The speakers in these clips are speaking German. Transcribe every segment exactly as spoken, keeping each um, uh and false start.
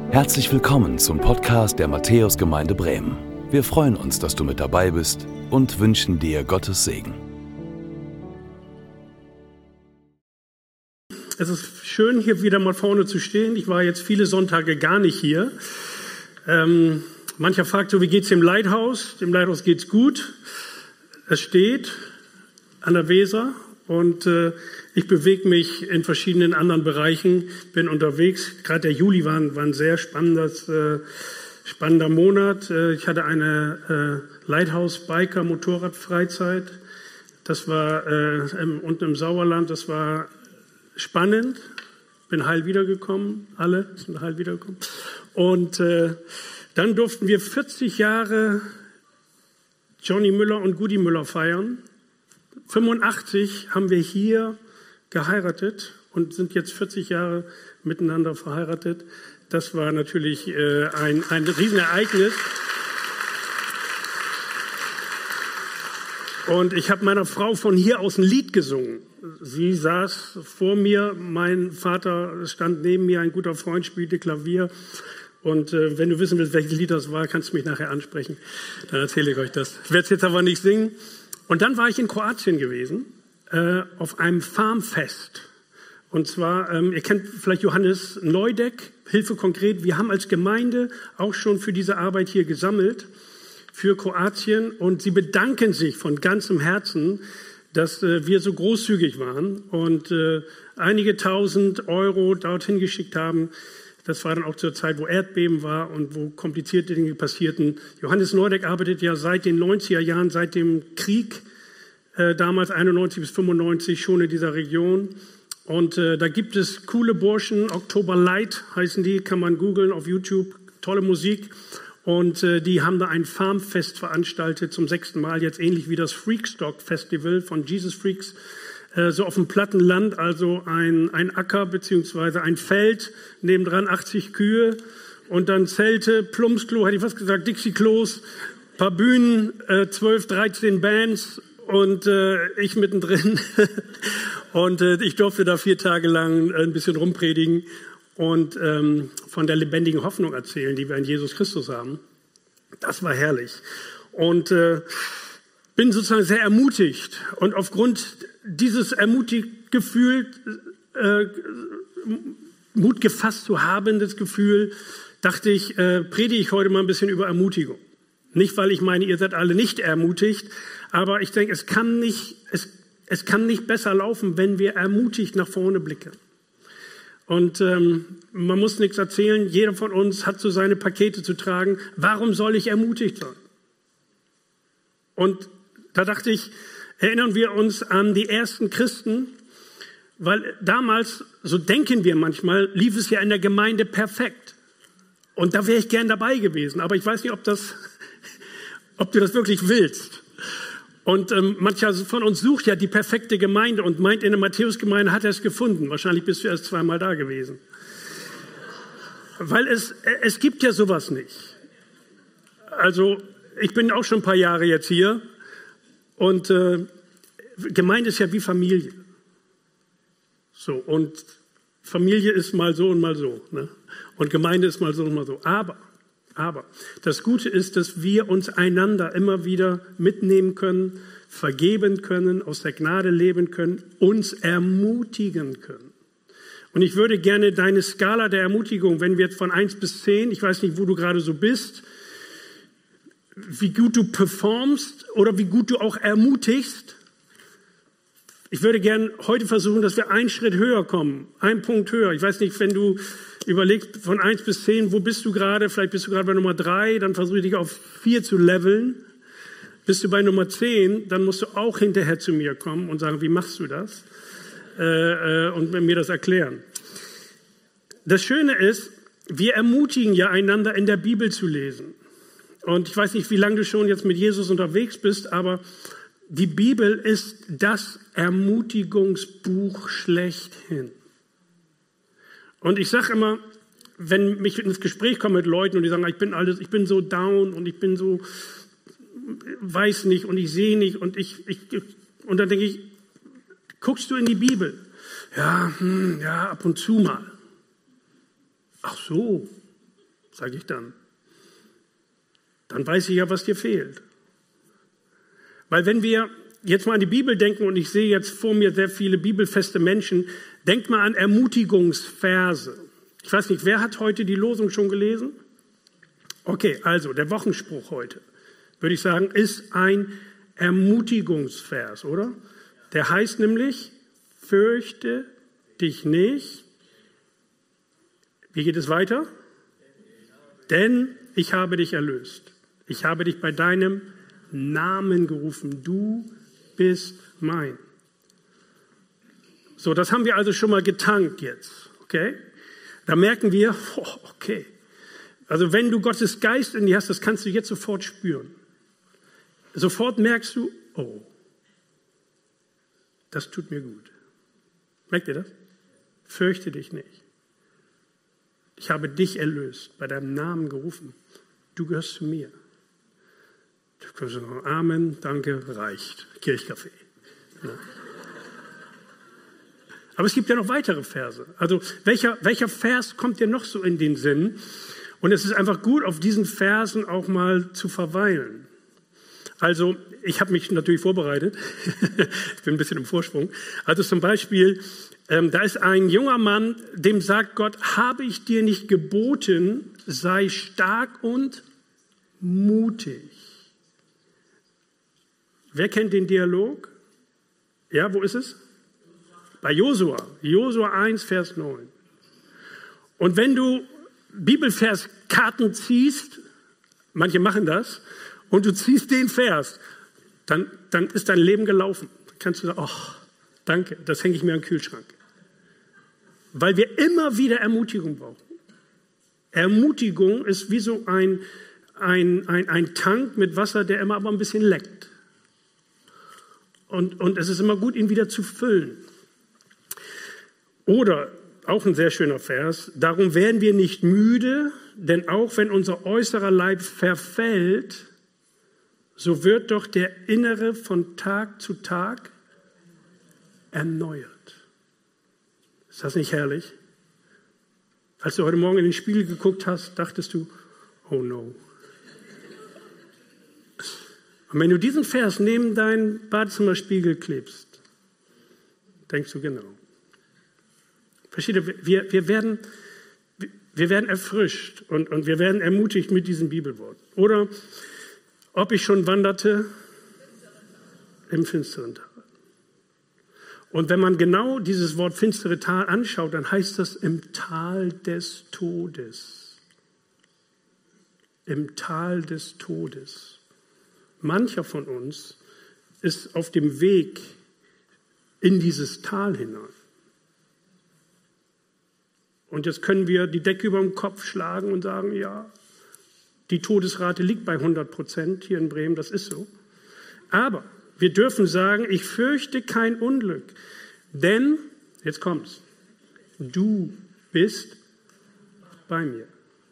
Herzlich willkommen zum Podcast der Matthäusgemeinde Bremen. Wir freuen uns, dass du mit dabei bist und wünschen dir Gottes Segen. Es ist schön, hier wieder mal vorne zu stehen. Ich war jetzt viele Sonntage gar nicht hier. Ähm, mancher fragt so, wie geht's dem Leithaus? Dem Leithaus geht's gut. Es steht an der Weser und äh, ich bewege mich in verschiedenen anderen Bereichen, bin unterwegs. Gerade der Juli war ein, war ein sehr spannendes, äh, spannender Monat. Äh, ich hatte eine äh, Lighthouse-Biker-Motorradfreizeit. Das war äh, im, unten im Sauerland. Das war spannend. Bin heil wiedergekommen. Alle sind heil wiedergekommen. Und äh, dann durften wir vierzig Jahre Johnny Müller und Gudi Müller feiern. fünfundachtzig haben wir hier geheiratet und sind jetzt vierzig Jahre miteinander verheiratet. Das war natürlich äh, ein, ein Riesenereignis. Und ich habe meiner Frau von hier aus ein Lied gesungen. Sie saß vor mir, mein Vater stand neben mir, ein guter Freund spielte Klavier. Und äh, wenn du wissen willst, welches Lied das war, kannst du mich nachher ansprechen. Dann erzähle ich euch das. Ich werde es jetzt aber nicht singen. Und dann war ich in Kroatien gewesen, äh, auf einem Farmfest. Und zwar, ähm, ihr kennt vielleicht Johannes Neudeck, Hilfe konkret. Wir haben als Gemeinde auch schon für diese Arbeit hier gesammelt, für Kroatien. Und sie bedanken sich von ganzem Herzen, dass äh, wir so großzügig waren und äh, einige tausend Euro dorthin geschickt haben. Das war dann auch zur Zeit, wo Erdbeben war und wo komplizierte Dinge passierten. Johannes Neudeck arbeitet ja seit den neunziger Jahren, seit dem Krieg, äh, damals einundneunzig bis fünfundneunzig, schon in dieser Region. Und äh, da gibt es coole Burschen, Oktober Light heißen die, kann man googeln auf YouTube, tolle Musik. Und äh, die haben da ein Farmfest veranstaltet, zum sechsten Mal, jetzt ähnlich wie das Freakstock Festival von Jesus Freaks. So auf dem platten Land, also ein, ein Acker beziehungsweise ein Feld, nebendran achtzig Kühe und dann Zelte, Plumpsklo, hätte ich fast gesagt, Dixie-Klos, paar Bühnen, äh, zwölf, dreizehn Bands und äh, ich mittendrin. und äh, ich durfte da vier Tage lang ein bisschen rumpredigen und ähm, von der lebendigen Hoffnung erzählen, die wir in Jesus Christus haben. Das war herrlich. Und äh, bin sozusagen sehr ermutigt und aufgrund dieses ermutigt Gefühl, äh, Mut gefasst zu haben, das Gefühl, dachte ich, äh, predige ich heute mal ein bisschen über Ermutigung. Nicht, weil ich meine, ihr seid alle nicht ermutigt, aber ich denke, es kann nicht, es, es kann nicht besser laufen, wenn wir ermutigt nach vorne blicken. Und ähm, man muss nichts erzählen, jeder von uns hat so seine Pakete zu tragen. Warum soll ich ermutigt sein? Und da dachte ich, erinnern wir uns an die ersten Christen, weil damals, so denken wir manchmal, lief es ja in der Gemeinde perfekt. Und da wäre ich gern dabei gewesen, aber ich weiß nicht, ob, das, ob du das wirklich willst. Und ähm, mancher von uns sucht ja die perfekte Gemeinde und meint, in der Matthäusgemeinde hat er es gefunden. Wahrscheinlich bist du erst zweimal da gewesen. Weil es, es gibt ja sowas nicht. Also ich bin auch schon ein paar Jahre jetzt hier. Und äh, Gemeinde ist ja wie Familie. So, und Familie ist mal so und mal so. Ne? Und Gemeinde ist mal so und mal so. Aber, aber, das Gute ist, dass wir uns einander immer wieder mitnehmen können, vergeben können, aus der Gnade leben können, uns ermutigen können. Und ich würde gerne deine Skala der Ermutigung, wenn wir jetzt von eins bis zehn, ich weiß nicht, wo du gerade so bist, wie gut du performst oder wie gut du auch ermutigst. Ich würde gern heute versuchen, dass wir einen Schritt höher kommen, einen Punkt höher. Ich weiß nicht, wenn du überlegst von eins bis zehn, wo bist du gerade? Vielleicht bist du gerade bei Nummer drei, dann versuche ich dich auf vier zu leveln. Bist du bei Nummer zehn, dann musst du auch hinterher zu mir kommen und sagen, wie machst du das? Äh, äh, und mir das erklären. Das Schöne ist, wir ermutigen ja einander in der Bibel zu lesen. Und ich weiß nicht, wie lange du schon jetzt mit Jesus unterwegs bist, aber die Bibel ist das Ermutigungsbuch schlechthin. Und ich sage immer, wenn ich ins Gespräch komme mit Leuten und die sagen, ich bin alles, ich bin so down und ich bin so, weiß nicht und ich sehe nicht und ich, ich und dann denke ich, guckst du in die Bibel? Ja, hm, ja, ab und zu mal. Ach so. sage ich dann. Dann weiß ich ja, was dir fehlt. Weil wenn wir jetzt mal an die Bibel denken und ich sehe jetzt vor mir sehr viele bibelfeste Menschen, denk mal an Ermutigungsverse. Ich weiß nicht, wer hat heute die Losung schon gelesen? Okay, also der Wochenspruch heute, würde ich sagen, ist ein Ermutigungsvers, oder? Der heißt nämlich, fürchte dich nicht. Wie geht es weiter? Denn ich habe dich erlöst. Ich habe dich bei deinem Namen gerufen. Du bist mein. So, das haben wir also schon mal getankt jetzt. Okay? Da merken wir, oh, okay. Also wenn du Gottes Geist in dir hast, das kannst du jetzt sofort spüren. Sofort merkst du, oh, das tut mir gut. Merkt ihr das? Fürchte dich nicht. Ich habe dich erlöst, bei deinem Namen gerufen. Du gehörst zu mir. Du kannst sagen, Amen, danke, reicht. Kirchkaffee. Ja. Aber es gibt ja noch weitere Verse. Also welcher, welcher Vers kommt dir noch so in den Sinn? Und es ist einfach gut, auf diesen Versen auch mal zu verweilen. Also ich habe mich natürlich vorbereitet. Ich bin ein bisschen im Vorsprung. Also zum Beispiel, ähm, da ist ein junger Mann, dem sagt Gott, habe ich dir nicht geboten, sei stark und mutig. Wer kennt den Dialog? Ja, wo ist es? Bei Josua. Josua eins, Vers neun. Und wenn du Bibelverskarten ziehst, manche machen das, und du ziehst den Vers, dann, dann ist dein Leben gelaufen. Dann kannst du sagen, oh, danke, das hänge ich mir am Kühlschrank. Weil wir immer wieder Ermutigung brauchen. Ermutigung ist wie so ein, ein, ein, ein Tank mit Wasser, der immer aber ein bisschen leckt. Und, und es ist immer gut, ihn wieder zu füllen. Oder, auch ein sehr schöner Vers, darum werden wir nicht müde, denn auch wenn unser äußerer Leib verfällt, so wird doch der innere von Tag zu Tag erneuert. Ist das nicht herrlich? Als du heute Morgen in den Spiegel geguckt hast, dachtest du, oh no. Und wenn du diesen Vers neben deinen Badezimmerspiegel klebst, denkst du genau. Versteht ihr, wir, wir, werden, wir werden erfrischt und, und wir werden ermutigt mit diesem Bibelwort. Oder ob ich schon wanderte im finsteren Tal. Und wenn man genau dieses Wort finstere Tal anschaut, dann heißt das im Tal des Todes. Im Tal des Todes. Mancher von uns ist auf dem Weg in dieses Tal hinein. Und jetzt können wir die Decke über den Kopf schlagen und sagen, ja, die Todesrate liegt bei hundert Prozent hier in Bremen, das ist so. Aber wir dürfen sagen, ich fürchte kein Unglück, denn, jetzt kommt's, du bist bei mir.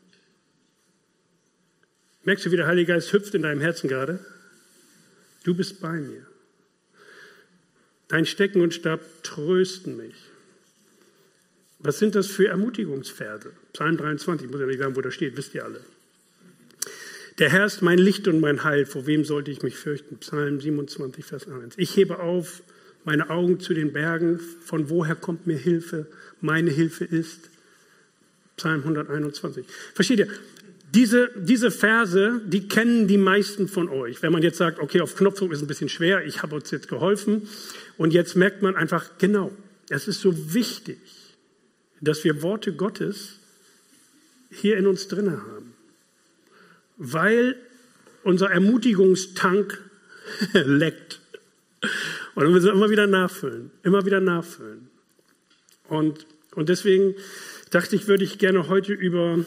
Merkst du, wie der Heilige Geist hüpft in deinem Herzen gerade? Du bist bei mir. Dein Stecken und Stab trösten mich. Was sind das für Ermutigungsverse? Psalm dreiundzwanzig, ich muss ja nicht sagen, wo das steht, wisst ihr alle. Der Herr ist mein Licht und mein Heil, vor wem sollte ich mich fürchten? Psalm siebenundzwanzig, Vers eins. Ich hebe auf meine Augen zu den Bergen, von woher kommt mir Hilfe? Meine Hilfe ist Psalm hunderteinundzwanzig. Versteht ihr? Diese, diese Verse, die kennen die meisten von euch. Wenn man jetzt sagt, okay, auf Knopfdruck ist ein bisschen schwer, ich habe uns jetzt geholfen. Und jetzt merkt man einfach, genau, es ist so wichtig, dass wir Worte Gottes hier in uns drin haben. Weil unser Ermutigungstank leckt. Und wir müssen immer wieder nachfüllen, immer wieder nachfüllen. Und, und deswegen dachte ich, würde ich gerne heute über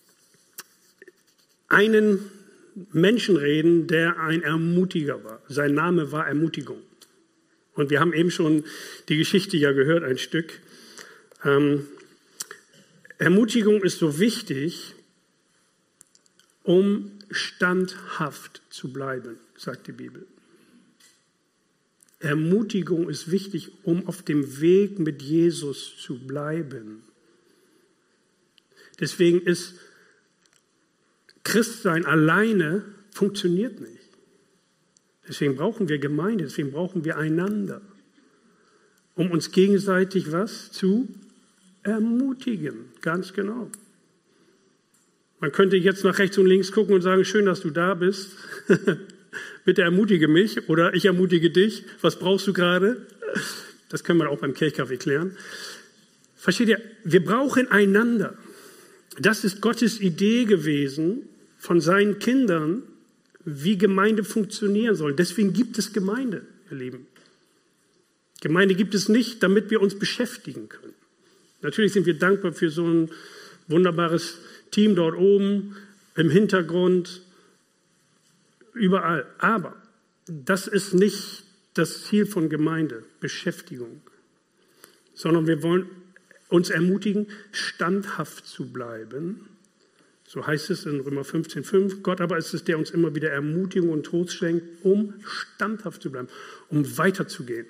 einen Menschen reden, der ein Ermutiger war. Sein Name war Ermutigung. Und wir haben eben schon die Geschichte ja gehört, ein Stück. Ähm, Ermutigung ist so wichtig, um standhaft zu bleiben, sagt die Bibel. Ermutigung ist wichtig, um auf dem Weg mit Jesus zu bleiben. Deswegen ist Christsein alleine funktioniert nicht. Deswegen brauchen wir Gemeinde, deswegen brauchen wir einander, um uns gegenseitig was zu ermutigen. Ganz genau. Man könnte jetzt nach rechts und links gucken und sagen, schön, dass du da bist. Bitte ermutige mich oder ich ermutige dich. Was brauchst du gerade? Das können wir auch beim Kirchkaffee klären. Versteht ihr? Wir brauchen einander. Das ist Gottes Idee gewesen von seinen Kindern, wie Gemeinde funktionieren soll. Deswegen gibt es Gemeinde, ihr Lieben. Gemeinde gibt es nicht, damit wir uns beschäftigen können. Natürlich sind wir dankbar für so ein wunderbares Team dort oben, im Hintergrund, überall. Aber das ist nicht das Ziel von Gemeinde, Beschäftigung, sondern wir wollen uns ermutigen, standhaft zu bleiben. So heißt es in Römer fünfzehn fünf. Gott aber ist es, der uns immer wieder Ermutigung und Trost schenkt, um standhaft zu bleiben, um weiterzugehen.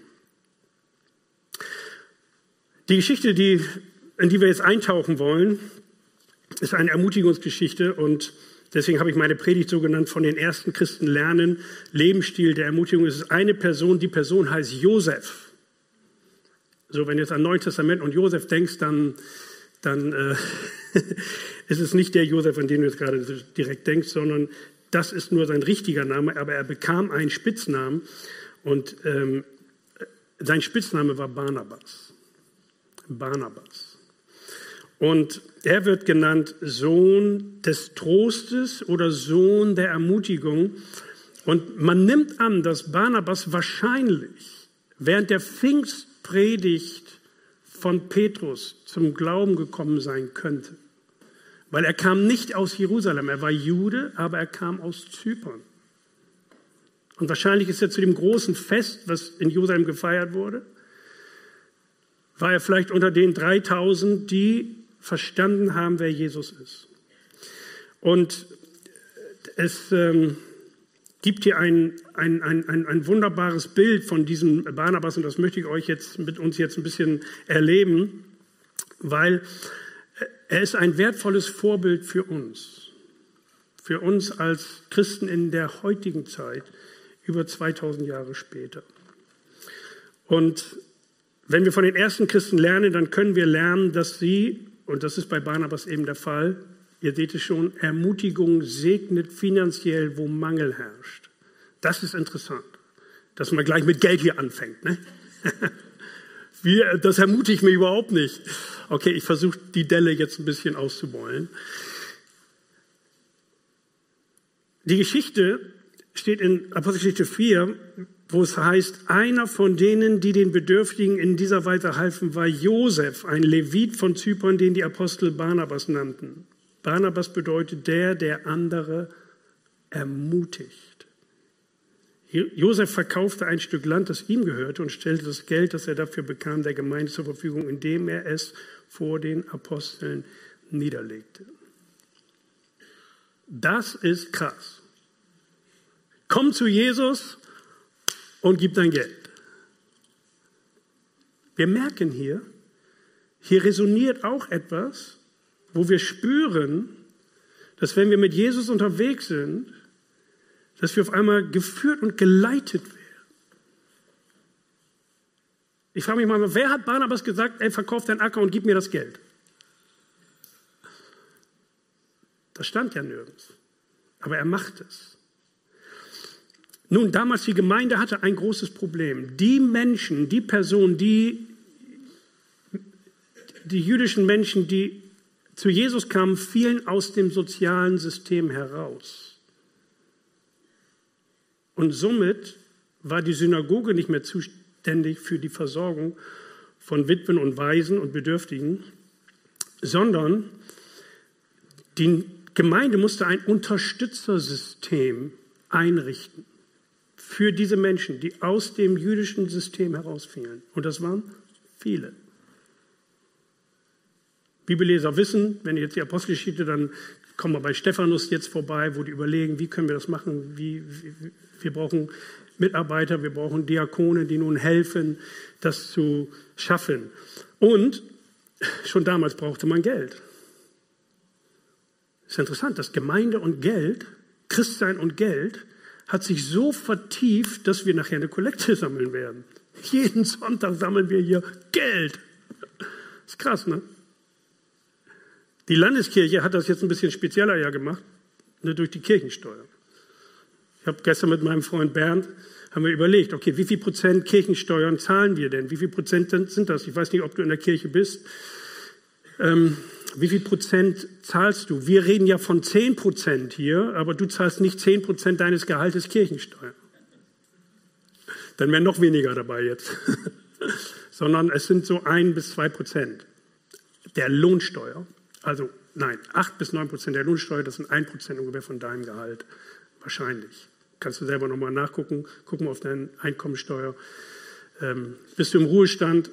Die Geschichte, die, in die wir jetzt eintauchen wollen, ist eine Ermutigungsgeschichte und deswegen habe ich meine Predigt so genannt, von den ersten Christen lernen, Lebensstil der Ermutigung. Es ist eine Person, die Person heißt Josef. So, wenn du jetzt an Neuen Testament und Josef denkst, dann, dann äh, ist es nicht der Josef, an den du jetzt gerade direkt denkst, sondern das ist nur sein richtiger Name, aber er bekam einen Spitznamen und ähm, sein Spitzname war Barnabas. Barnabas. Und er wird genannt Sohn des Trostes oder Sohn der Ermutigung. Und man nimmt an, dass Barnabas wahrscheinlich während der Pfingstpredigt von Petrus zum Glauben gekommen sein könnte. Weil er kam nicht aus Jerusalem, er war Jude, aber er kam aus Zypern. Und wahrscheinlich ist er zu dem großen Fest, was in Jerusalem gefeiert wurde, war er vielleicht unter den dreitausend, die verstanden haben, wer Jesus ist. Und es ähm, gibt hier ein, ein, ein, ein, ein wunderbares Bild von diesem Barnabas und das möchte ich euch jetzt mit uns jetzt ein bisschen erleben, weil er ist ein wertvolles Vorbild für uns, für uns als Christen in der heutigen Zeit, über zweitausend Jahre später. Und wenn wir von den ersten Christen lernen, dann können wir lernen, dass sie, und das ist bei Barnabas eben der Fall, ihr seht es schon, Ermutigung segnet finanziell, wo Mangel herrscht. Das ist interessant, dass man gleich mit Geld hier anfängt. Ne? Wir, das ermutigt mich überhaupt nicht. Okay, ich versuche die Delle jetzt ein bisschen auszubeulen. Die Geschichte steht in Apostelgeschichte vier, wo es heißt, einer von denen, die den Bedürftigen in dieser Weise halfen, war Josef, ein Levit von Zypern, den die Apostel Barnabas nannten. Barnabas bedeutet der, der andere ermutigt. Josef verkaufte ein Stück Land, das ihm gehörte, und stellte das Geld, das er dafür bekam, der Gemeinde zur Verfügung, indem er es vor den Aposteln niederlegte. Das ist krass. Komm zu Jesus und gib dein Geld. Wir merken hier, hier resoniert auch etwas, wo wir spüren, dass wenn wir mit Jesus unterwegs sind, dass wir auf einmal geführt und geleitet werden. Ich frage mich mal, wer hat Barnabas gesagt, ey, verkauf deinen Acker und gib mir das Geld? Das stand ja nirgends. Aber er macht es. Nun, damals die Gemeinde hatte ein großes Problem. Die Menschen, die Personen, die, die jüdischen Menschen, die zu Jesus kamen, fielen aus dem sozialen System heraus. Und somit war die Synagoge nicht mehr zuständig für die Versorgung von Witwen und Waisen und Bedürftigen, sondern die Gemeinde musste ein Unterstützersystem einrichten für diese Menschen, die aus dem jüdischen System herausfielen. Und das waren viele. Bibelleser wissen, wenn ihr jetzt die Apostelgeschichte, dann kommen wir bei Stephanus jetzt vorbei, wo die überlegen, wie können wir das machen, wie, wie, wir brauchen Mitarbeiter, wir brauchen Diakone, die nun helfen, das zu schaffen. Und schon damals brauchte man Geld. ist interessant, dass Gemeinde und Geld, Christsein und Geld, hat sich so vertieft, dass wir nachher eine Kollekte sammeln werden. Jeden Sonntag sammeln wir hier Geld. Das ist krass, ne? Die Landeskirche hat das jetzt ein bisschen spezieller ja gemacht, ne, durch die Kirchensteuer. Ich habe gestern mit meinem Freund Bernd, haben wir überlegt, okay, wie viel Prozent Kirchensteuern zahlen wir denn? Wie viel Prozent sind das? Ich weiß nicht, ob du in der Kirche bist. Ähm, wie viel Prozent zahlst du? Wir reden ja von zehn Prozent hier, aber du zahlst nicht zehn Prozent deines Gehaltes Kirchensteuer. Dann wären noch weniger dabei jetzt. Sondern es sind so ein bis zwei Prozent der Lohnsteuer. Also nein, acht bis neun Prozent der Lohnsteuer, das sind ein Prozent ungefähr von deinem Gehalt. Wahrscheinlich. Kannst du selber nochmal nachgucken. Guck mal auf deine Einkommensteuer. Ähm, bist du im Ruhestand,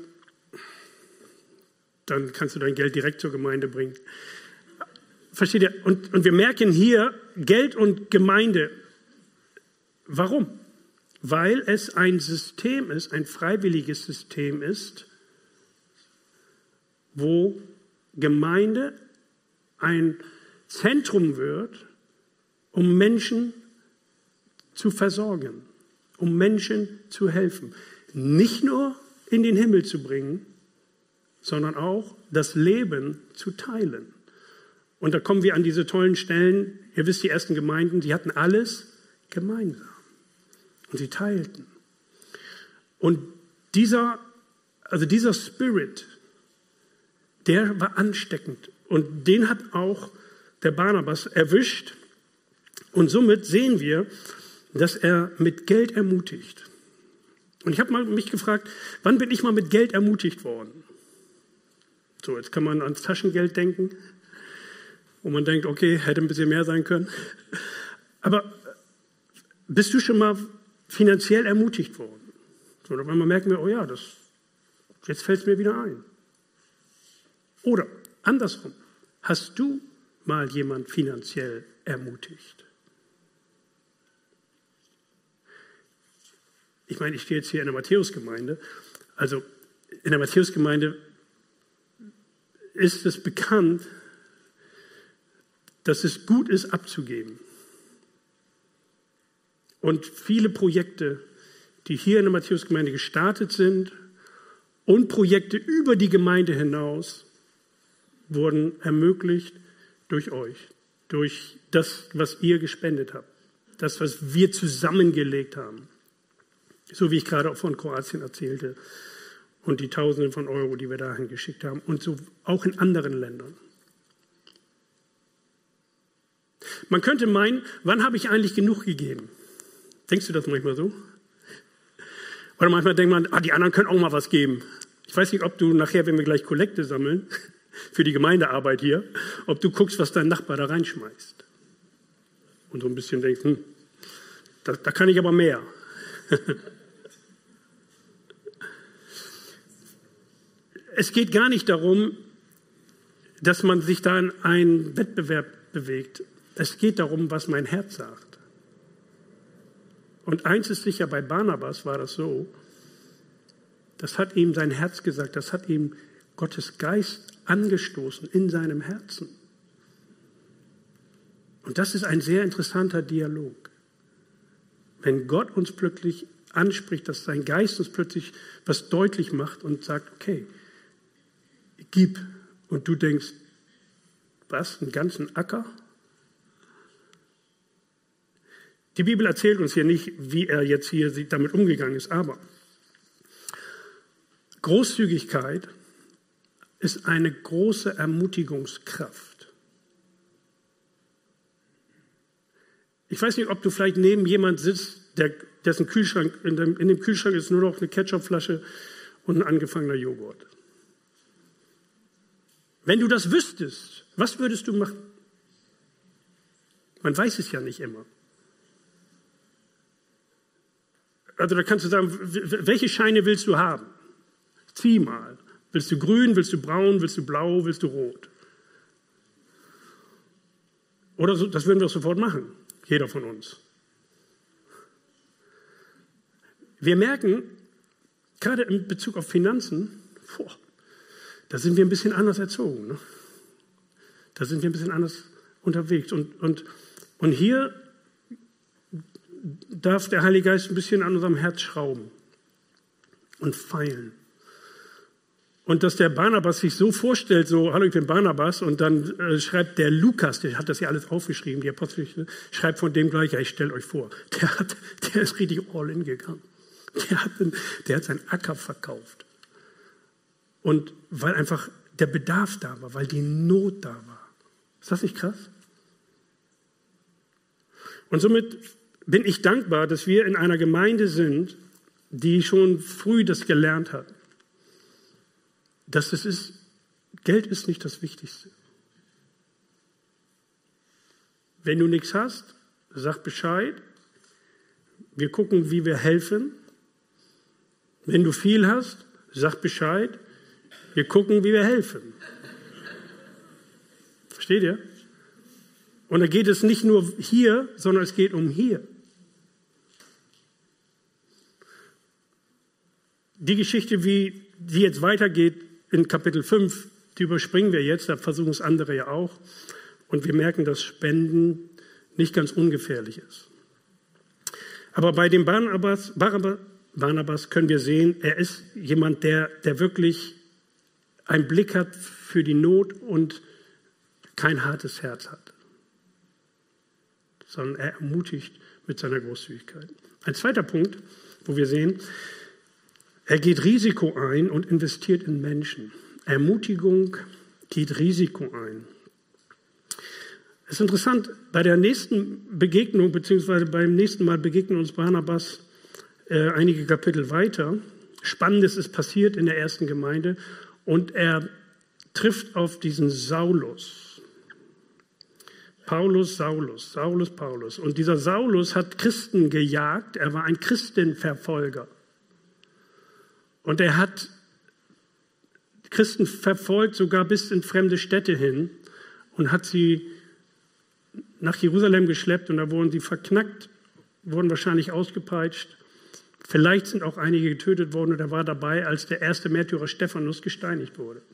dann kannst du dein Geld direkt zur Gemeinde bringen. Versteht ihr? Und, und wir merken hier Geld und Gemeinde. Warum? Weil es ein System ist, ein freiwilliges System ist, wo Gemeinde ein Zentrum wird, um Menschen zu versorgen, um Menschen zu helfen. Nicht nur in den Himmel zu bringen, sondern auch das Leben zu teilen. Und da kommen wir an diese tollen Stellen. Ihr wisst, die ersten Gemeinden, die hatten alles gemeinsam. Und sie teilten. Und dieser, also dieser Spirit, der war ansteckend. Und den hat auch der Barnabas erwischt. Und somit sehen wir, dass er mit Geld ermutigt. Und ich habe mal mich gefragt, wann bin ich mal mit Geld ermutigt worden? So, jetzt kann man ans Taschengeld denken, wo man denkt, okay, hätte ein bisschen mehr sein können. Aber bist du schon mal finanziell ermutigt worden? So, dann merken wir, oh ja, das, jetzt fällt es mir wieder ein. Oder andersrum, hast du mal jemand finanziell ermutigt? Ich meine, ich stehe jetzt hier in der Matthäusgemeinde. Also in der Matthäusgemeinde ist es bekannt, dass es gut ist, abzugeben. Und viele Projekte, die hier in der Matthäusgemeinde gestartet sind und Projekte über die Gemeinde hinaus, wurden ermöglicht durch euch, durch das, was ihr gespendet habt, das, was wir zusammengelegt haben. So wie ich gerade auch von Kroatien erzählte und die Tausenden von Euro, die wir dahin geschickt haben und so auch in anderen Ländern. Man könnte meinen, wann habe ich eigentlich genug gegeben? Denkst du das manchmal so? Oder manchmal denkt man, ah, die anderen können auch mal was geben. Ich weiß nicht, ob du nachher, wenn wir gleich Kollekte sammeln, für die Gemeindearbeit hier, ob du guckst, was dein Nachbar da reinschmeißt. Und so ein bisschen denkst, hm, da, da kann ich aber mehr. Es geht gar nicht darum, dass man sich da in einen Wettbewerb bewegt. Es geht darum, was mein Herz sagt. Und eins ist sicher, bei Barnabas war das so, das hat ihm sein Herz gesagt, das hat ihm Gottes Geist angestoßen in seinem Herzen. Und das ist ein sehr interessanter Dialog. Wenn Gott uns plötzlich anspricht, dass sein Geist uns plötzlich was deutlich macht und sagt, okay, gib. Und du denkst, was, einen ganzen Acker? Die Bibel erzählt uns hier nicht, wie er jetzt hier damit umgegangen ist, aber Großzügigkeit ist eine große Ermutigungskraft. Ich weiß nicht, ob du vielleicht neben jemand sitzt, der, dessen Kühlschrank, in dem, in dem Kühlschrank ist nur noch eine Ketchupflasche und ein angefangener Joghurt. Wenn du das wüsstest, was würdest du machen? Man weiß es ja nicht immer. Also da kannst du sagen, welche Scheine willst du haben? Zieh mal. Willst du grün, willst du braun, willst du blau, willst du rot? Oder so, das würden wir sofort machen, jeder von uns. Wir merken, gerade in Bezug auf Finanzen, boah, da sind wir ein bisschen anders erzogen. Ne? Da sind wir ein bisschen anders unterwegs. Und, und, und hier darf der Heilige Geist ein bisschen an unserem Herz schrauben und feilen. Und dass der Barnabas sich so vorstellt, so, hallo, ich bin Barnabas, und dann äh, schreibt der Lukas, der hat das ja alles aufgeschrieben, die Apostelgeschichte, schreibt von dem gleich, ja, ich stelle euch vor, der, hat, der ist richtig all in gegangen. Der hat, der hat seinen Acker verkauft. Und weil einfach der Bedarf da war, weil die Not da war. Ist das nicht krass? Und somit bin ich dankbar, dass wir in einer Gemeinde sind, die schon früh das gelernt hat. Dass es ist, Geld ist nicht das Wichtigste. Wenn du nichts hast, sag Bescheid. Wir gucken, wie wir helfen. Wenn du viel hast, sag Bescheid. Wir gucken, wie wir helfen. Versteht ihr? Und da geht es nicht nur hier, sondern es geht um hier. Die Geschichte, wie die jetzt weitergeht in Kapitel fünf, die überspringen wir jetzt, da versuchen es andere ja auch. Und wir merken, dass Spenden nicht ganz ungefährlich ist. Aber bei dem Barnabas, Barnabas, Barnabas können wir sehen, er ist jemand, der, der wirklich einen Blick hat für die Not und kein hartes Herz hat, sondern er ermutigt mit seiner Großzügigkeit. Ein zweiter Punkt, wo wir sehen, er geht Risiko ein und investiert in Menschen. Ermutigung geht Risiko ein. Es ist interessant, bei der nächsten Begegnung, beziehungsweise beim nächsten Mal begegnen uns Barnabas äh, einige Kapitel weiter. Spannendes ist passiert in der ersten Gemeinde und er trifft auf diesen Saulus. Paulus, Saulus, Saulus, Paulus. Und dieser Saulus hat Christen gejagt, er war ein Christenverfolger. Und er hat Christen verfolgt, sogar bis in fremde Städte hin und hat sie nach Jerusalem geschleppt und da wurden sie verknackt, wurden wahrscheinlich ausgepeitscht. Vielleicht sind auch einige getötet worden und er war dabei, als der erste Märtyrer Stephanus gesteinigt wurde.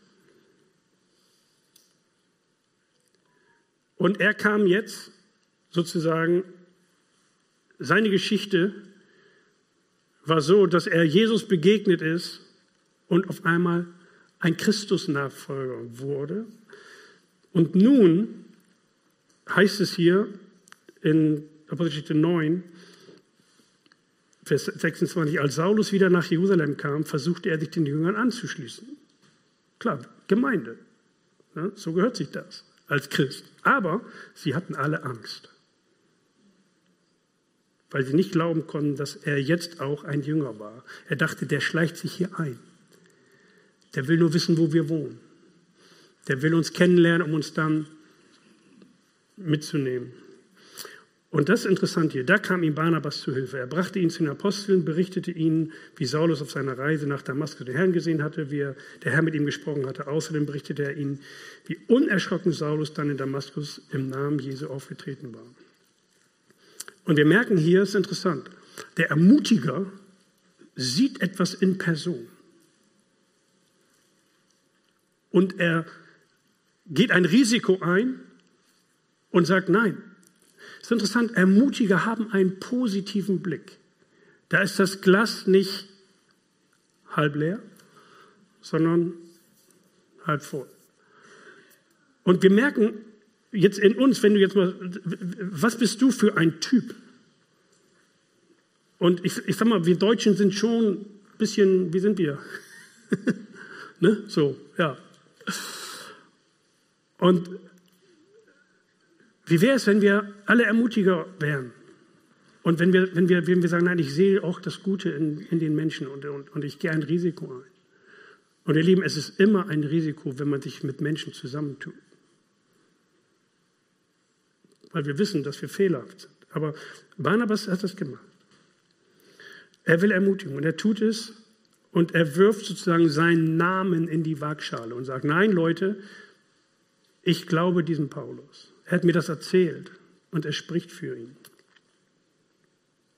Und er kam jetzt sozusagen, seine Geschichte war so, dass er Jesus begegnet ist und auf einmal ein Christus-Nachfolger wurde. Und nun heißt es hier in Apostelgeschichte neun, Vers sechsundzwanzig, als Saulus wieder nach Jerusalem kam, versuchte er sich den Jüngern anzuschließen. Klar, Gemeinde, ja, so gehört sich das als Christ. Aber sie hatten alle Angst, weil sie nicht glauben konnten, dass er jetzt auch ein Jünger war. Er dachte, der schleicht sich hier ein. Der will nur wissen, wo wir wohnen. Der will uns kennenlernen, um uns dann mitzunehmen. Und das ist interessant hier. Da kam ihm Barnabas zu Hilfe. Er brachte ihn zu den Aposteln, berichtete ihnen, wie Saulus auf seiner Reise nach Damaskus den Herrn gesehen hatte, wie er, der Herr mit ihm gesprochen hatte. Außerdem berichtete er ihnen, wie unerschrocken Saulus dann in Damaskus im Namen Jesu aufgetreten war. Und wir merken hier, ist interessant, der Ermutiger sieht etwas in Person. Und er geht ein Risiko ein und sagt nein. Es ist interessant, Ermutiger haben einen positiven Blick. Da ist das Glas nicht halb leer, sondern halb voll. Und wir merken jetzt in uns, wenn du jetzt mal, was bist du für ein Typ? Und ich, ich sag mal, wir Deutschen sind schon ein bisschen, wie sind wir? Ne? So, ja. Und wie wäre es, wenn wir alle Ermutiger wären? Und wenn wir, wenn wir, wenn wir sagen, nein, ich sehe auch das Gute in, in den Menschen und, und, und ich gehe ein Risiko ein. Und ihr Lieben, es ist immer ein Risiko, wenn man sich mit Menschen zusammentut. Weil wir wissen, dass wir fehlerhaft sind. Aber Barnabas hat das gemacht. Er will ermutigen und er tut es und er wirft sozusagen seinen Namen in die Waagschale und sagt, nein Leute, ich glaube diesem Paulus. Er hat mir das erzählt und er spricht für ihn.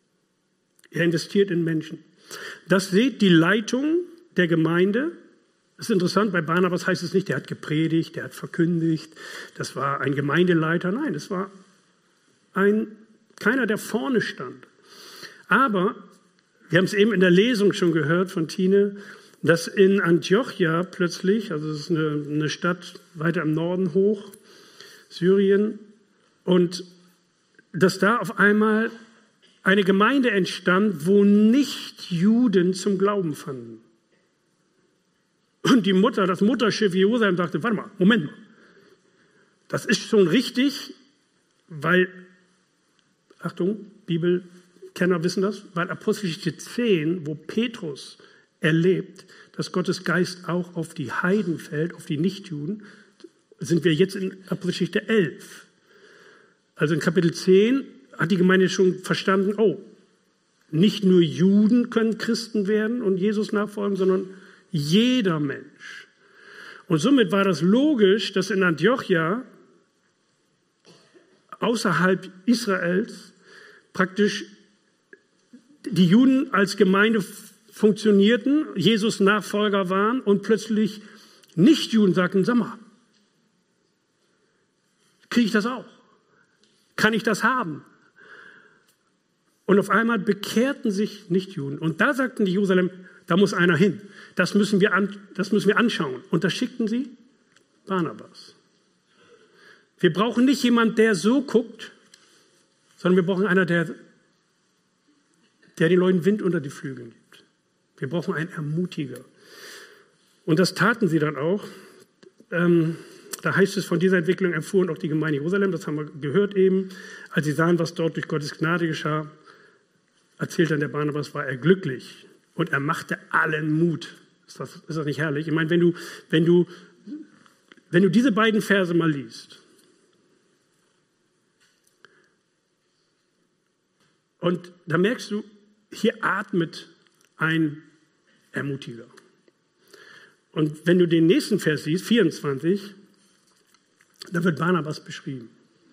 Er investiert in Menschen. Das sieht die Leitung der Gemeinde Das ist interessant, bei Barnabas heißt es nicht, der hat gepredigt, der hat verkündigt, das war ein Gemeindeleiter. Nein, es war ein, keiner, der vorne stand. Aber, wir haben es eben in der Lesung schon gehört von Tine, dass in Antiochia plötzlich, also das ist eine, eine Stadt weiter im Norden hoch, Syrien, und dass da auf einmal eine Gemeinde entstand, wo nicht Juden zum Glauben fanden. Und die Mutter, das Mutterschiff Jerusalem sagte, warte mal, Moment mal, das ist schon richtig, weil, Achtung, Bibelkenner wissen das, weil Apostelgeschichte zehn, wo Petrus erlebt, dass Gottes Geist auch auf die Heiden fällt, auf die Nichtjuden, sind wir jetzt in Apostelgeschichte elf. Also in Kapitel zehn hat die Gemeinde schon verstanden, oh, nicht nur Juden können Christen werden und Jesus nachfolgen, sondern jeder Mensch. Und somit war das logisch, dass in Antiochia außerhalb Israels praktisch die Juden als Gemeinde funktionierten, Jesus Nachfolger waren und plötzlich Nichtjuden sagten, sag mal, kriege ich das auch? Kann ich das haben? Und auf einmal bekehrten sich Nichtjuden. Und da sagten die Jerusalem, da muss einer hin. Das müssen wir, an, das müssen wir anschauen. Und da schickten sie Barnabas. Wir brauchen nicht jemanden, der so guckt, sondern wir brauchen einer, der, der den Leuten Wind unter die Flügel gibt. Wir brauchen einen Ermutiger. Und das taten sie dann auch. Ähm, da heißt es, von dieser Entwicklung erfuhren auch die Gemeinde Jerusalem, das haben wir gehört eben, als sie sahen, was dort durch Gottes Gnade geschah, erzählt dann der Barnabas, war er glücklich und er machte allen Mut. Ist das, ist das nicht herrlich? Ich meine, wenn du, wenn du, wenn du diese beiden Verse mal liest und da merkst du, hier atmet ein Ermutiger. Und wenn du den nächsten Vers siehst, vierundzwanzig, da wird Barnabas beschrieben.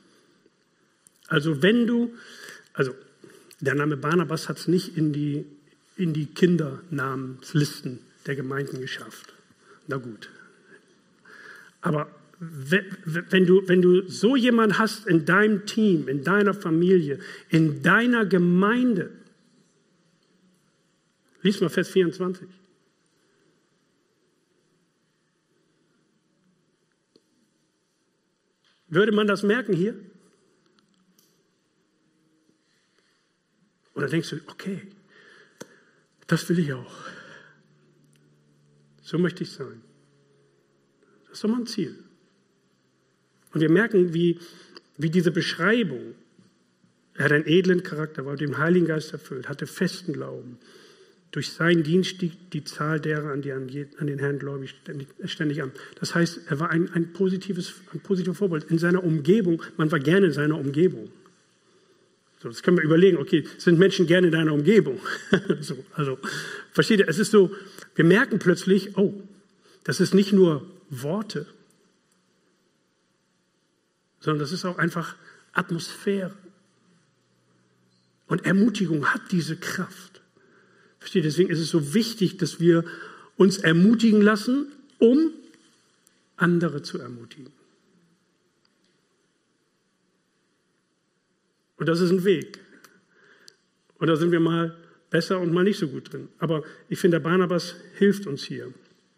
Also wenn du, also der Name Barnabas hat es nicht in die, in die Kindernamenslisten der Gemeinden geschafft. Na gut. Aber wenn du, wenn du so jemanden hast in deinem Team, in deiner Familie, in deiner Gemeinde, lies mal Vers vierundzwanzig. Würde man das merken hier? Oder denkst du, okay, das will ich auch. So möchte ich sein. Das ist doch mal ein Ziel. Und wir merken, wie, wie diese Beschreibung, er hat einen edlen Charakter, war mit dem Heiligen Geist erfüllt, hatte festen Glauben. Durch seinen Dienst stieg die Zahl derer, an die an, je, an den Herrn gläubig ständig, ständig an. Das heißt, er war ein, ein, positives, ein positiver Vorbild in seiner Umgebung. Man war gerne in seiner Umgebung. So, das können wir überlegen, okay, sind Menschen gerne in deiner Umgebung? so, also, versteht ihr, es ist so, wir merken plötzlich, oh, das ist nicht nur Worte, sondern das ist auch einfach Atmosphäre. Und Ermutigung hat diese Kraft. Versteht ihr, deswegen ist es so wichtig, dass wir uns ermutigen lassen, um andere zu ermutigen. Und das ist ein Weg. Und da sind wir mal besser und mal nicht so gut drin. Aber ich finde, der Barnabas hilft uns hier.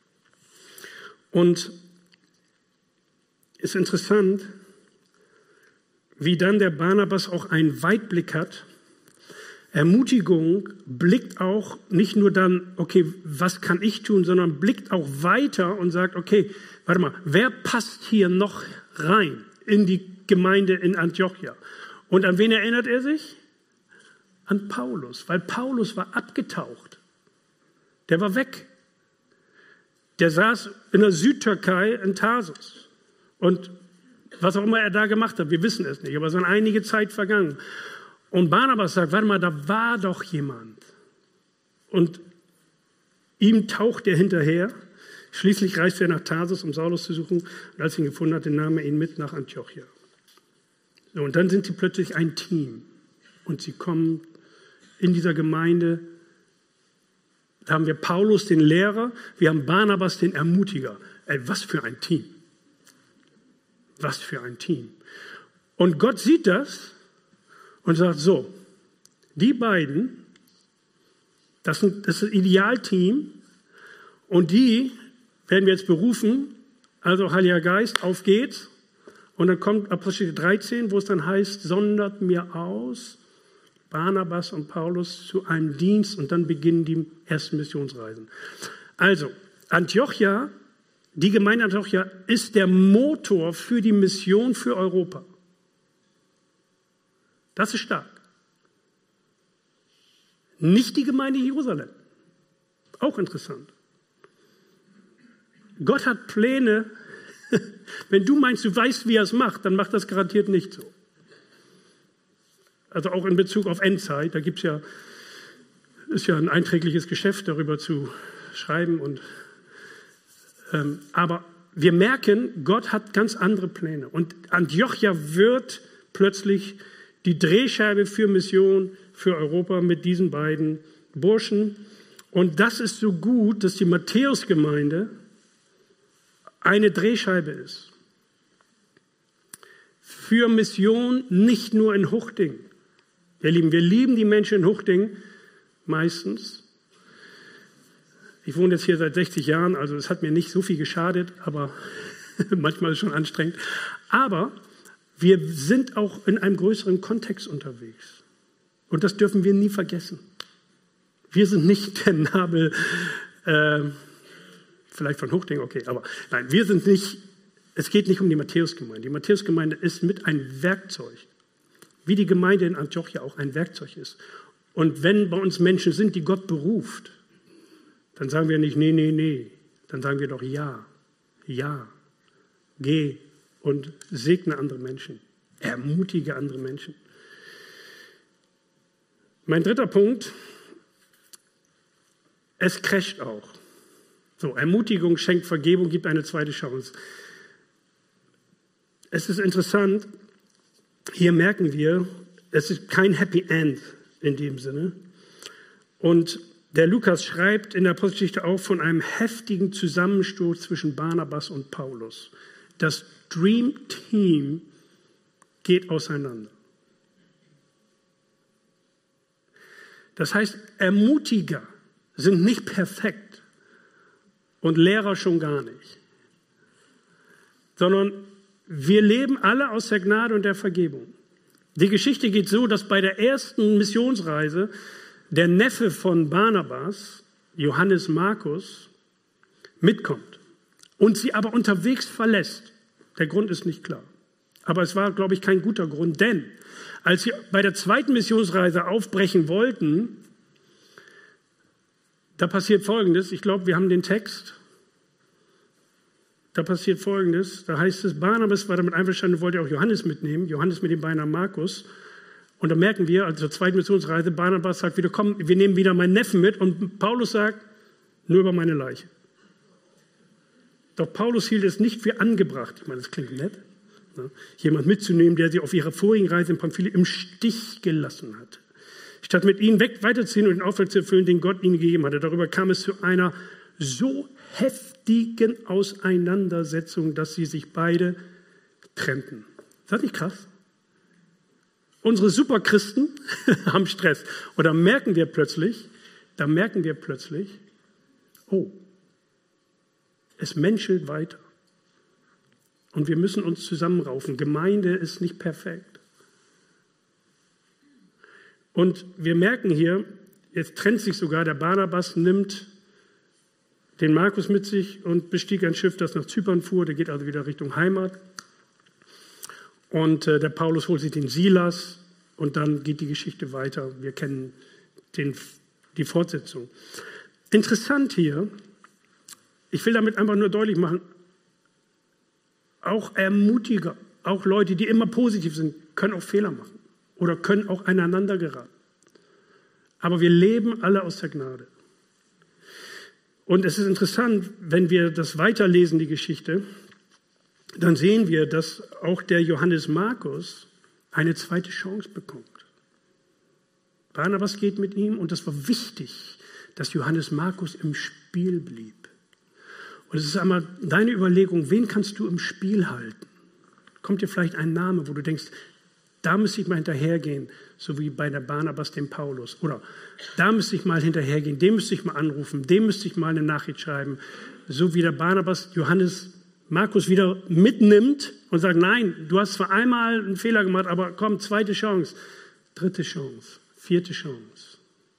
Und es ist interessant, wie dann der Barnabas auch einen Weitblick hat. Ermutigung blickt auch nicht nur dann, okay, was kann ich tun, sondern blickt auch weiter und sagt, okay, warte mal, wer passt hier noch rein in die Gemeinde in Antiochia? Und an wen erinnert er sich? An Paulus, weil Paulus war abgetaucht. Der war weg. Der saß in der Südtürkei in Tarsus. Und was auch immer er da gemacht hat, wir wissen es nicht, aber es ist einige Zeit vergangen. Und Barnabas sagt, warte mal, da war doch jemand. Und ihm taucht er hinterher. Schließlich reist er nach Tarsus, um Saulus zu suchen. Und als er ihn gefunden hatte, nahm er ihn mit nach Antiochia. So, und dann sind sie plötzlich ein Team. Und sie kommen in dieser Gemeinde Da haben wir Paulus, den Lehrer, wir haben Barnabas, den Ermutiger. Ey, was für ein Team. Was für ein Team. Und Gott sieht das und sagt so, die beiden, das ist das Idealteam und die werden wir jetzt berufen, also Heiliger Geist, auf geht's. Und dann kommt Apostel dreizehn, wo es dann heißt, sondert mir aus, Barnabas und Paulus zu einem Dienst und dann beginnen die ersten Missionsreisen. Also, Antiochia, die Gemeinde Antiochia ist der Motor für die Mission für Europa. Das ist stark. Nicht die Gemeinde Jerusalem. Auch interessant. Gott hat Pläne. Wenn du meinst, du weißt, wie er es macht, dann macht das garantiert nicht so. Also auch in Bezug auf Endzeit, da gibt's ja, ist ja ein einträgliches Geschäft, darüber zu schreiben. Und, ähm, aber wir merken, Gott hat ganz andere Pläne. Und Antiochia wird plötzlich die Drehscheibe für Mission, für Europa mit diesen beiden Burschen. Und das ist so gut, dass die Matthäusgemeinde eine Drehscheibe ist. Für Mission nicht nur in Huchting. Ihr Lieben, wir lieben die Menschen in Huchting meistens. Ich wohne jetzt hier seit sechzig Jahren, also es hat mir nicht so viel geschadet, aber manchmal ist es schon anstrengend. Aber wir sind auch in einem größeren Kontext unterwegs. Und das dürfen wir nie vergessen. Wir sind nicht der Nabel, äh, vielleicht von Huchting, okay, aber nein, wir sind nicht, es geht nicht um die Matthäusgemeinde. Die Matthäusgemeinde ist mit ein Werkzeug, wie die Gemeinde in Antiochia auch ein Werkzeug ist. Und wenn bei uns Menschen sind, die Gott beruft, dann sagen wir nicht, nee, nee, nee, dann sagen wir doch ja, ja, geh und segne andere Menschen, ermutige andere Menschen. Mein dritter Punkt, es crasht auch. So, Ermutigung schenkt Vergebung, gibt eine zweite Chance. Es ist interessant, hier merken wir, es ist kein Happy End in dem Sinne. Und der Lukas schreibt in der Apostelgeschichte auch von einem heftigen Zusammenstoß zwischen Barnabas und Paulus. Das Dream Team geht auseinander. Das heißt, Ermutiger sind nicht perfekt und Lehrer schon gar nicht, sondern wir leben alle aus der Gnade und der Vergebung. Die Geschichte geht so, dass bei der ersten Missionsreise der Neffe von Barnabas, Johannes Markus, mitkommt und sie aber unterwegs verlässt. Der Grund ist nicht klar. Aber es war, glaube ich, kein guter Grund, denn als sie bei der zweiten Missionsreise aufbrechen wollten, da passiert Folgendes. Ich glaube, wir haben den Text. Da passiert Folgendes. Da heißt es, Barnabas war damit einverstanden und wollte auch Johannes mitnehmen. Johannes mit dem Beinamen Markus. Und da merken wir, also zur zweiten Missionsreise, Barnabas sagt wieder, komm, wir nehmen wieder meinen Neffen mit. Und Paulus sagt, nur über meine Leiche. Doch Paulus hielt es nicht für angebracht. Ich meine, das klingt nett. Ne? Jemand mitzunehmen, der sie auf ihrer vorigen Reise in Pamphylia im Stich gelassen hat. Statt mit ihnen weg weiterzuziehen und den Auftrag zu erfüllen, den Gott ihnen gegeben hatte. Darüber kam es zu einer so heftigen Auseinandersetzung, dass sie sich beide trennten. Ist das nicht krass? Unsere Superchristen haben Stress. Und da merken wir plötzlich, da merken wir plötzlich, oh, es menschelt weiter. Und wir müssen uns zusammenraufen. Gemeinde ist nicht perfekt. Und wir merken hier, jetzt trennt sich sogar, der Barnabas nimmt den Markus mit sich und bestieg ein Schiff, das nach Zypern fuhr. Der geht also wieder Richtung Heimat. Und äh, der Paulus holt sich den Silas und dann geht die Geschichte weiter. Wir kennen den, die Fortsetzung. Interessant hier, ich will damit einfach nur deutlich machen, auch Ermutiger, auch Leute, die immer positiv sind, können auch Fehler machen oder können auch aneinander geraten. Aber wir leben alle aus der Gnade. Und es ist interessant, wenn wir das weiterlesen, die Geschichte, dann sehen wir, dass auch der Johannes Markus eine zweite Chance bekommt. Barnabas geht mit ihm und das war wichtig, dass Johannes Markus im Spiel blieb. Und es ist einmal deine Überlegung, wen kannst du im Spiel halten? Kommt dir vielleicht ein Name, wo du denkst, da müsste ich mal hinterhergehen, so wie bei der Barnabas dem Paulus. Oder da müsste ich mal hinterhergehen, dem müsste ich mal anrufen, dem müsste ich mal eine Nachricht schreiben. So wie der Barnabas Johannes Markus wieder mitnimmt und sagt, nein, du hast zwar einmal einen Fehler gemacht, aber komm, zweite Chance, dritte Chance, vierte Chance.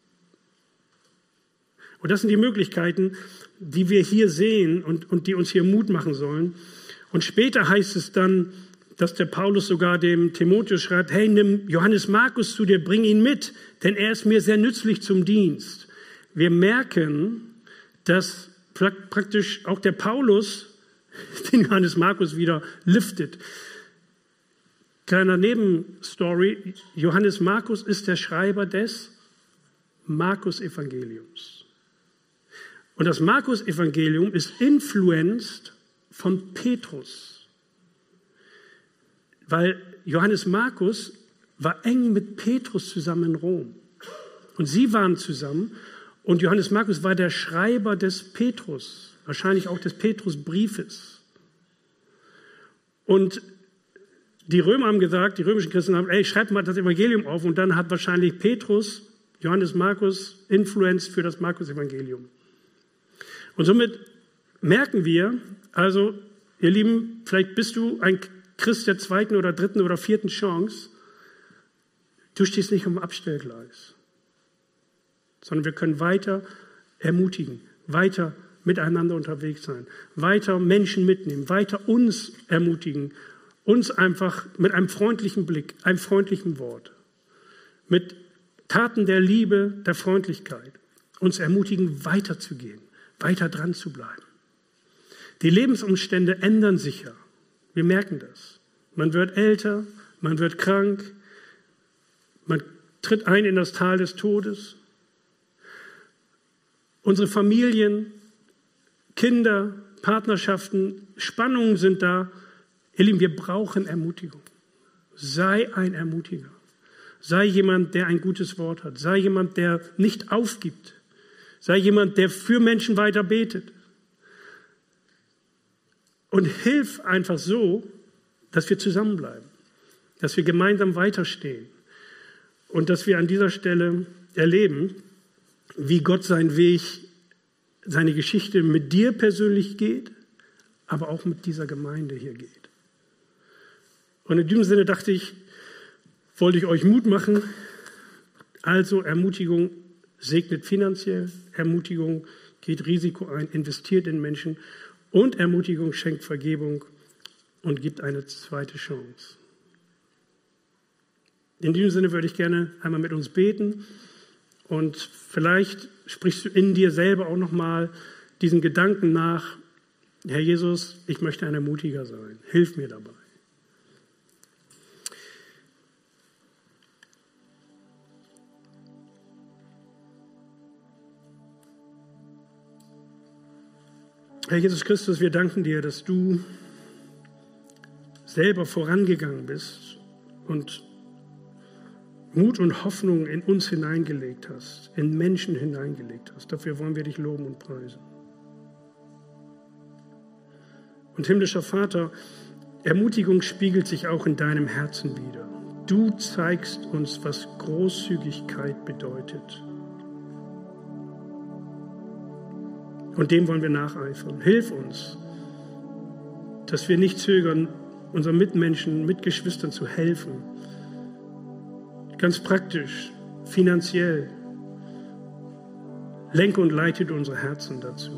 Und das sind die Möglichkeiten, die wir hier sehen und, und die uns hier Mut machen sollen. Und später heißt es dann, dass der Paulus sogar dem Timotheus schreibt, hey, nimm Johannes Markus zu dir, bring ihn mit, denn er ist mir sehr nützlich zum Dienst. Wir merken, dass praktisch auch der Paulus den Johannes Markus wieder liftet. Kleiner Nebenstory, Johannes Markus ist der Schreiber des Markus-Evangeliums. Und das Markus-Evangelium ist influenced von Petrus. Weil Johannes Markus war eng mit Petrus zusammen in Rom. Und sie waren zusammen. Und Johannes Markus war der Schreiber des Petrus. Wahrscheinlich auch des Petrusbriefes. Und die Römer haben gesagt, die römischen Christen haben, ey, schreibt mal das Evangelium auf. Und dann hat wahrscheinlich Petrus, Johannes Markus, Influenz für das Markus-Evangelium. Und somit merken wir, also, ihr Lieben, vielleicht bist du ein Christ der zweiten oder dritten oder vierten Chance. Du stehst nicht am Abstellgleis, sondern wir können weiter ermutigen, weiter miteinander unterwegs sein, weiter Menschen mitnehmen, weiter uns ermutigen, uns einfach mit einem freundlichen Blick, einem freundlichen Wort, mit Taten der Liebe, der Freundlichkeit, uns ermutigen, weiterzugehen, weiter dran zu bleiben. Die Lebensumstände ändern sich ja. Wir merken das. Man wird älter, man wird krank, man tritt ein in das Tal des Todes. Unsere Familien, Kinder, Partnerschaften, Spannungen sind da. Ihr Lieben, wir brauchen Ermutigung. Sei ein Ermutiger. Sei jemand, der ein gutes Wort hat. Sei jemand, der nicht aufgibt. Sei jemand, der für Menschen weiter betet. Und hilf einfach so, dass wir zusammenbleiben, dass wir gemeinsam weiterstehen und dass wir an dieser Stelle erleben, wie Gott seinen Weg, seine Geschichte mit dir persönlich geht, aber auch mit dieser Gemeinde hier geht. Und in diesem Sinne dachte ich, wollte ich euch Mut machen. Also Ermutigung segnet finanziell, Ermutigung geht Risiko ein, investiert in Menschen und Ermutigung schenkt Vergebung und gibt eine zweite Chance. In diesem Sinne würde ich gerne einmal mit uns beten und vielleicht sprichst du in dir selber auch nochmal diesen Gedanken nach, Herr Jesus, ich möchte ein Ermutiger sein, hilf mir dabei. Herr Jesus Christus, wir danken dir, dass du selber vorangegangen bist und Mut und Hoffnung in uns hineingelegt hast, in Menschen hineingelegt hast. Dafür wollen wir dich loben und preisen. Und himmlischer Vater, Ermutigung spiegelt sich auch in deinem Herzen wider. Du zeigst uns, was Großzügigkeit bedeutet. Und dem wollen wir nacheifern. Hilf uns, dass wir nicht zögern, unseren Mitmenschen, Mitgeschwistern zu helfen. Ganz praktisch, finanziell. Lenke und leite unsere Herzen dazu.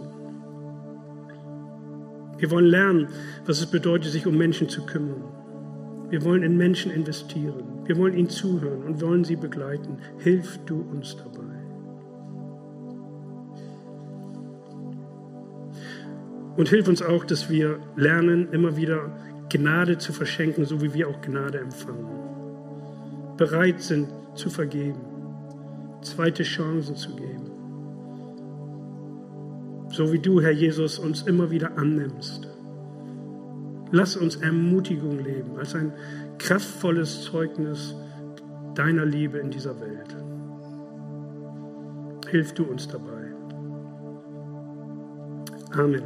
Wir wollen lernen, was es bedeutet, sich um Menschen zu kümmern. Wir wollen in Menschen investieren. Wir wollen ihnen zuhören und wollen sie begleiten. Hilf du uns dabei. Und hilf uns auch, dass wir lernen, immer wieder Gnade zu verschenken, so wie wir auch Gnade empfangen. Bereit sind zu vergeben, zweite Chancen zu geben. So wie du, Herr Jesus, uns immer wieder annimmst. Lass uns Ermutigung leben, als ein kraftvolles Zeugnis deiner Liebe in dieser Welt. Hilf du uns dabei. Amen.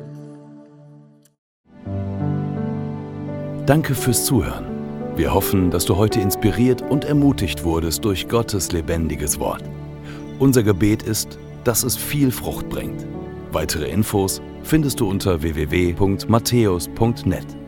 Danke fürs Zuhören. Wir hoffen, dass du heute inspiriert und ermutigt wurdest durch Gottes lebendiges Wort. Unser Gebet ist, dass es viel Frucht bringt. Weitere Infos findest du unter w w w punkt matthäus punkt net.